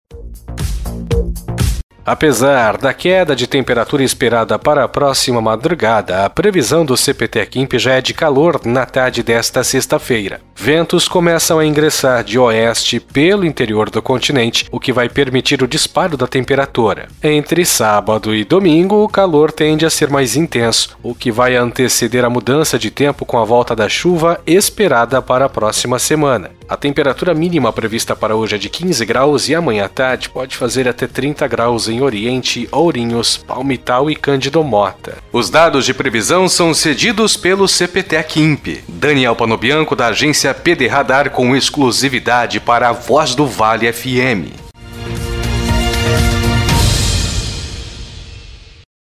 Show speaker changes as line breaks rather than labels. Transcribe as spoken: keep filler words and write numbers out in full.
Apesar da queda de temperatura esperada para a próxima madrugada, a previsão do C P T Quimp já é de calor na tarde desta sexta-feira. Ventos começam a ingressar de oeste pelo interior do continente, o que vai permitir o disparo da temperatura. Entre sábado e domingo, o calor tende a ser mais intenso, o que vai anteceder a mudança de tempo com a volta da chuva esperada para a próxima semana. A temperatura mínima prevista para hoje é de quinze graus e amanhã à tarde pode fazer até trinta graus em Oriente, Ourinhos, Palmital e Cândido Mota. Os dados de previsão são cedidos pelo C P T Quimp. Daniel Panobianco, da agência P D Radar, com exclusividade para a Voz do Vale F M.